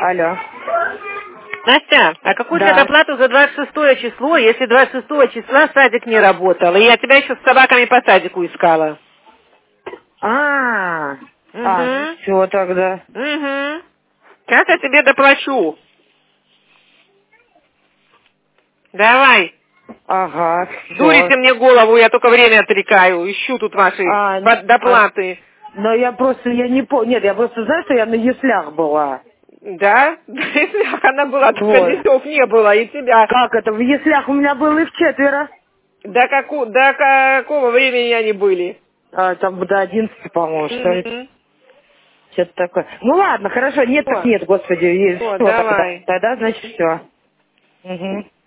Алло. Настя, а какую Да. предоплату за 26 число, если 26 числа садик не работал? И я тебя еще с собаками по садику искала. Ну все тогда. Угу. Сейчас я тебе доплачу. Давай. Ага, Дурите все. мне голову, я только время отрекаю. Ищу тут ваши доплаты. Но я не помню. Нет, я просто знаю, что я на яслях была. Да? Если она была, только Вот. детей не было, и тебя. Как это? В яслях у меня было их 4. До какого времени они были? Там до 11, по-моему, что ли. Мгм. Что-то такое. Ну ладно, хорошо, нет, так О, нет, господи. о, Все тогда. давай. Тогда, значит, все. Угу.